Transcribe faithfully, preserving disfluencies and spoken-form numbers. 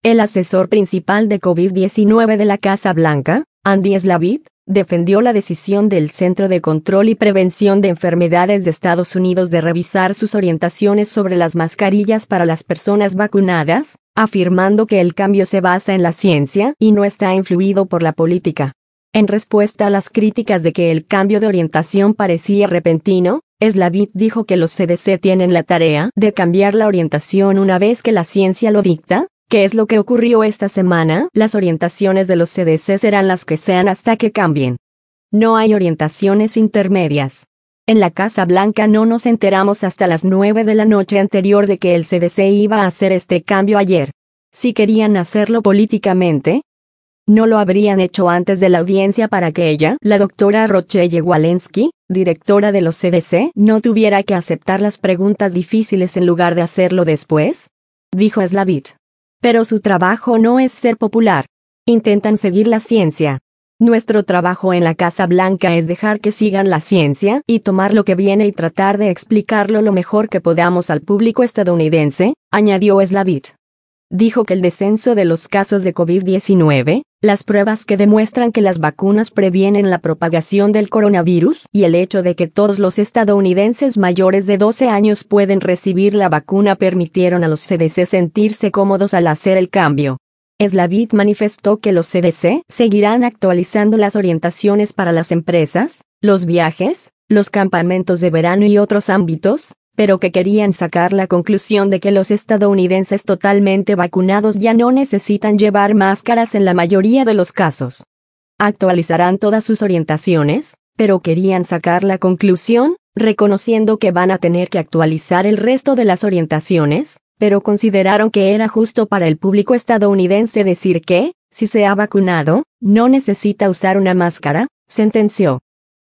El asesor principal de COVID diecinueve de la Casa Blanca, Andy Slavitt, defendió la decisión del Centro de Control y Prevención de Enfermedades de Estados Unidos de revisar sus orientaciones sobre las mascarillas para las personas vacunadas, afirmando que el cambio se basa en la ciencia y no está influido por la política. En respuesta a las críticas de que el cambio de orientación parecía repentino, Slavitt dijo que los C D C tienen la tarea de cambiar la orientación una vez que la ciencia lo dicta. ¿Qué es lo que ocurrió esta semana? Las orientaciones de los C D C serán las que sean hasta que cambien. No hay orientaciones intermedias. En la Casa Blanca no nos enteramos hasta las nueve de la noche anterior de que el C D C iba a hacer este cambio ayer. Si querían hacerlo políticamente, no lo habrían hecho antes de la audiencia para que ella, la doctora Rochelle Walensky, directora de los C D C, no tuviera que aceptar las preguntas difíciles en lugar de hacerlo después, dijo Slavitt. Pero su trabajo no es ser popular. Intentan seguir la ciencia. Nuestro trabajo en la Casa Blanca es dejar que sigan la ciencia y tomar lo que viene y tratar de explicarlo lo mejor que podamos al público estadounidense, añadió Slavitt. Dijo que el descenso de los casos de COVID diecinueve, las pruebas que demuestran que las vacunas previenen la propagación del coronavirus y el hecho de que todos los estadounidenses mayores de doce años pueden recibir la vacuna permitieron a los C D C sentirse cómodos al hacer el cambio. Slavitt manifestó que los C D C seguirán actualizando las orientaciones para las empresas, los viajes, los campamentos de verano y otros ámbitos, pero que querían sacar la conclusión de que los estadounidenses totalmente vacunados ya no necesitan llevar máscaras en la mayoría de los casos. Actualizarán todas sus orientaciones, pero querían sacar la conclusión, reconociendo que van a tener que actualizar el resto de las orientaciones, pero consideraron que era justo para el público estadounidense decir que, si se ha vacunado, no necesita usar una máscara, sentenció.